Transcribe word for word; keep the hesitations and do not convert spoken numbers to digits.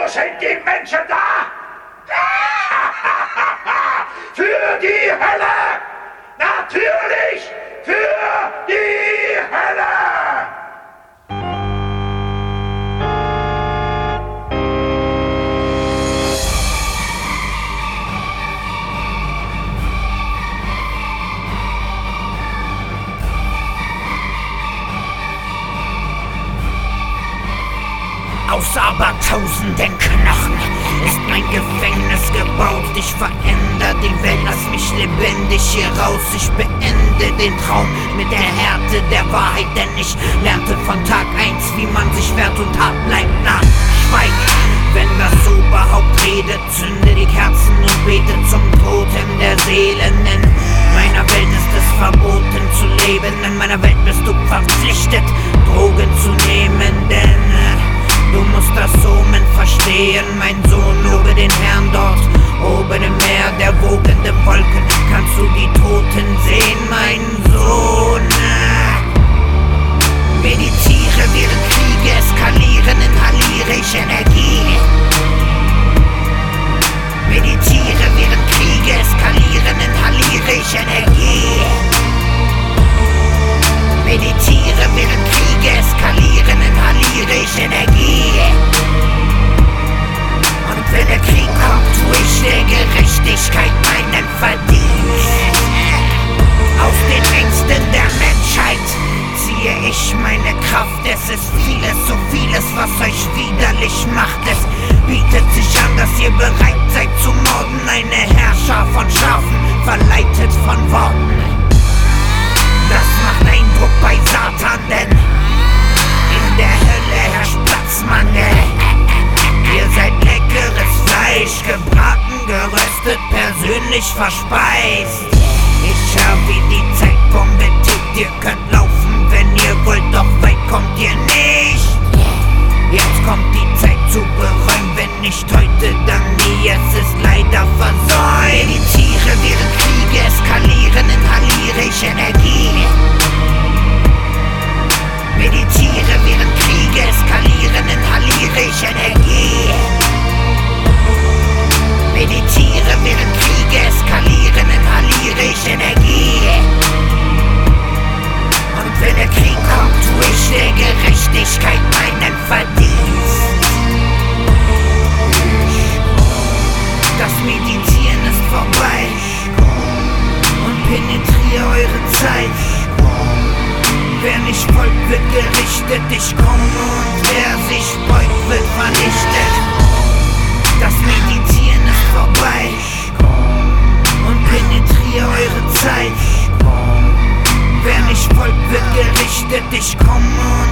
sind die Menschen da? Für die Hölle! Natürlich für die Hölle! Aus abertausenden Knochen ist mein Gefängnis gebaut. Ich veränder die Welt, lass mich lebendig hier raus. Ich beende den Traum mit der Härte der Wahrheit, denn ich lernte von Tag eins, wie man sich wehrt und hart bleibt. Na, schweig, wenn das Oberhaupt redet, zünde die Kerzen und bete zum Totem der Seelen. In meiner Welt ist es verboten zu leben, in meiner Welt bist du verpflichtet, Drogen zu nehmen, denn du musst das Omen verstehen, mein Sohn, lobe den Herrn dort. Oben im Meer der wogenden Wolken kannst du die Toten sehen, mein Sohn. Meditiere, während Kriege eskalieren, inhaliere ich Energie. Meditiere, während Kriege eskalieren, inhaliere ich Energie. Meditiere, während Kriege eskalieren, inhaliere ich Energie. Und wenn der Krieg kommt, tue ich der Gerechtigkeit meinen Verdienst. Aus den Ängsten der Menschheit ziehe ich meine Kraft. Es ist vieles, so vieles, was euch widerlich macht. Es bietet sich an, dass ihr bereit seid zu morden. Eine Herrscher von Schafen, verleitet von Worten. Das macht Eindruck bei Satan, denn in der Hölle herrscht Platzmangel. Ihr seid leckeres Fleisch, gebraten, geröstet, persönlich verspeist. Ich hör, wie die Zeitbombe tickt, ihr könnt laufen, wenn ihr wollt, doch weit kommt ihr nicht. Jetzt kommt die Zeit zu bereuen, wenn nicht heute, dann nie, es ist leider versäumt. Meditiere, während Kriege eskalieren, inhaliere ich Energie. Meditiere, während Kriege eskalieren, inhaliere ich Energie. Meditiere, während Kriege eskalieren, inhaliere ich Energie. Und wenn der Krieg kommt, tue ich der Gerechtigkeit meinen Verdienst. Das Meditieren ist vorbei und penetriere eure Zeit. Wer nicht folgt, wird gerichtet. Ich komme und wer sich beugt, wird vernichtet. Das Meditieren ist vorbei und penetriere eure Zeit. Wer nicht folgt, wird gerichtet. Ich komme und